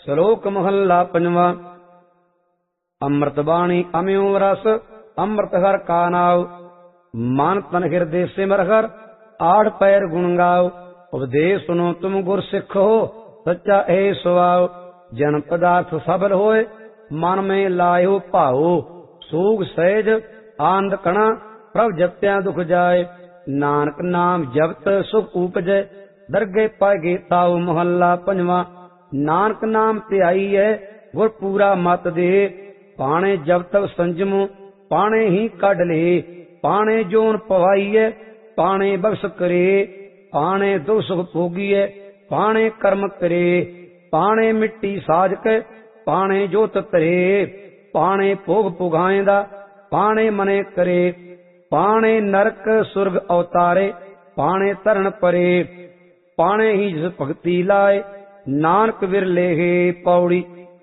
ਸ਼ਲੋਕ ਮਹੱਲਾ ਪੰਜਵਾਂ। ਅੰਮ੍ਰਿਤ ਬਾਣੀ ਅਮਿਓ ਰਸ ਅੰਮ੍ਰਿਤ ਹਰ ਕਾ ਨਾਉ। ਮਨ ਤਨ ਹਿਰਦੇ ਸਿਮਰ ਹਰ ਆੜ ਪੈਰ ਗੁਣ ਗਾਓ। ਉਪਦੇਸ਼ ਸੁਨੋ ਤੁਮ ਗੁਰ ਸਿੱਖੋ ਸੱਚਾ ਇਹ ਸੁਆਓ। ਜਨ ਪਦਾਰਥ ਸਬਲ ਹੋਏ ਮਨ में लायो भाओ। सूग सहज आनंद कणा प्रभ जप्त्या दुख जाए। नानक नाम जपत सुख उपजै दरगे पागे ताऊ। मोहल्ला पंजवां। नानक नाम ध्याई है गुर पूरा मत दे। पाणे जब तक संजमो पाणे ही कढ ले। पाणे जोन पवाईए पाणे बख्श करे। पाणे दुख सुख भोगीए पाणे कर्म करे। पाणे मिट्टी साज के पाणे जोत तरे। पाणे भोग पुगाएंदा पाणे मने करे। पाणे नरक सुरग अवतारे पाणे तरन परे। पाणे ही जिस भगती लाए नानक विरले है पौड़ी।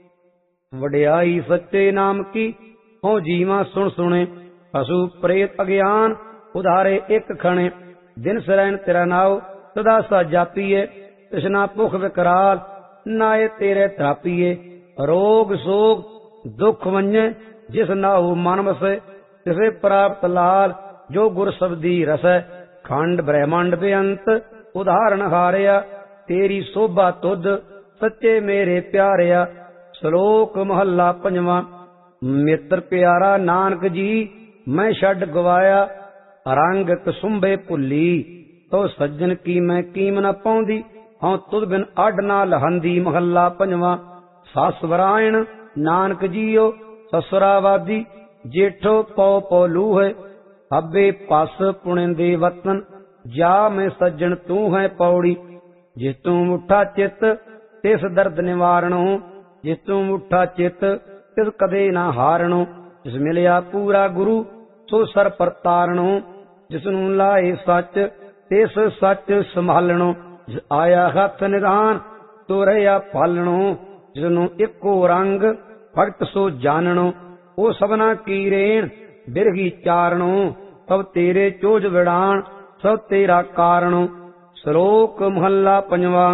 वड्याई सच्चे नाम की हो जीवा सुन सुने। पशु प्रेत अज्ञान उधारे एक खणे। दिन सरैन तेरा नाव सदा सा जापीए। तृष्णा भुख विकराल नाए तेरे त्रापीए। रोग सोग दुख वंजे जिस नाहु मन वसे। तिसे प्राप्त लाल जो गुर शब्दी रसै। खंड ब्रह्मांड बेअंत उदाहरण हारिया। तेरी शोभा तुद सच्चे मेरे प्यारिया। श्लोक महला पंजवां। मित्र प्यारा नानक जी मैं छड़ गवाया। रंग कसुंबे भुली तो सज्जन की मैं कीम न पाउंदी। हूं तुद बिन अड ना लहंदी। महला पंजवां। ससवरायण नानक जीओ ससुरावादी। जेठो पौ पौ लूह अबे पस पुणेंदे वतन। जा में सज्जन तू है पौड़ी। जिस तू उठा चित तिस दर्द निवारणो। जिस तू उठा चित तिस कदे ना हारणो। जिस मिलिया पूरा गुरु सो सर पर तारणो। जिसनू लाए सच तिस सच संभालणो। जिस आया हथ निधान तो रहा पालणो। जिसनू इको रंग भगत सो जानणो। ओ सबना की रेण बिरही चारणो। सब तेरे चोज विड़ान सब तेरा कारणो। श्लोक महला पंजवां।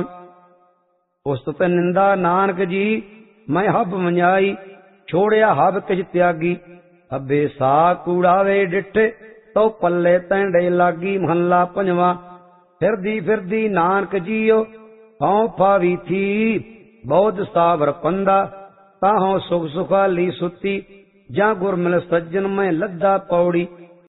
उस्तत निंदा नानक जी मैं हब मन्याई। छोड़िया हब किछ त्यागी। हबे सा कूड़ावे डिठे तो पल्ले तैंडे लागी। महला पंजवां। फिरदी फिरदी नानक जीओ हौं फावी थी। बहुत सावर पंदा ताहों सुख सुखाली सुती। जा गुर मिल सज्जन में लद्दा पौड़ी।